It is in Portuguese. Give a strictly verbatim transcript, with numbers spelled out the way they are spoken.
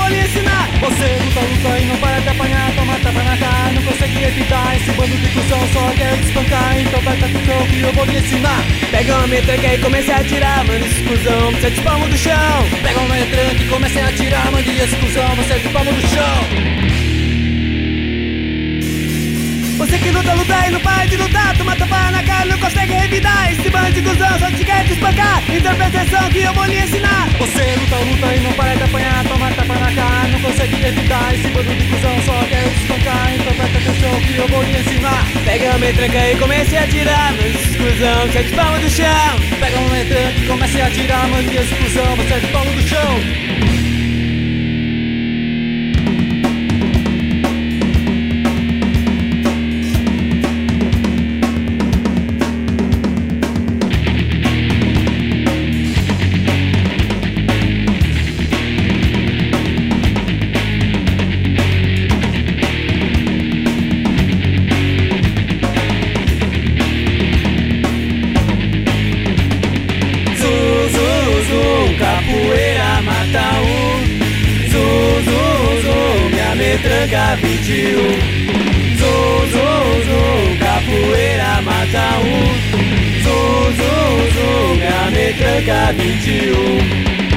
lhe ensinar. Você luta, luta e não para de apanhar. Toma tapa na cara, não consegue evitar. Esse bando de cuzão só quer te espancar. Então vai com atenção que eu vou lhe ensinar. Pega uma metranca e comece a atirar. Manda esse cuzão, você de palmo do chão. Pega uma metranca e comece a atirar. Mande esse cuzão, você de palmo do chão. Você que luta, luta e não para de lutar. Toma tapa na cara, não consegue revidar. Esse bando de cuzão só te quer te espancar. Então presta atenção que eu vou lhe ensinar. Você luta, luta e não para de apanhar. Toma tapa na cara, não consegue evitar. Esse bando de cuzão só quer te espancar. Então presta atenção que eu vou lhe ensinar. Pega uma metranca e comece a atirar. Manda esse cuzão, você de palmo do chão. Pega uma metranca e comece a atirar. Mande esse cuzão, você de palmo do chão. Capoeira mata um. Zum, zum, zum, minha metranca vinte e um. Zum, zum, zum, capoeira mata um. Zum, zum, zum, minha metranca vinte e um.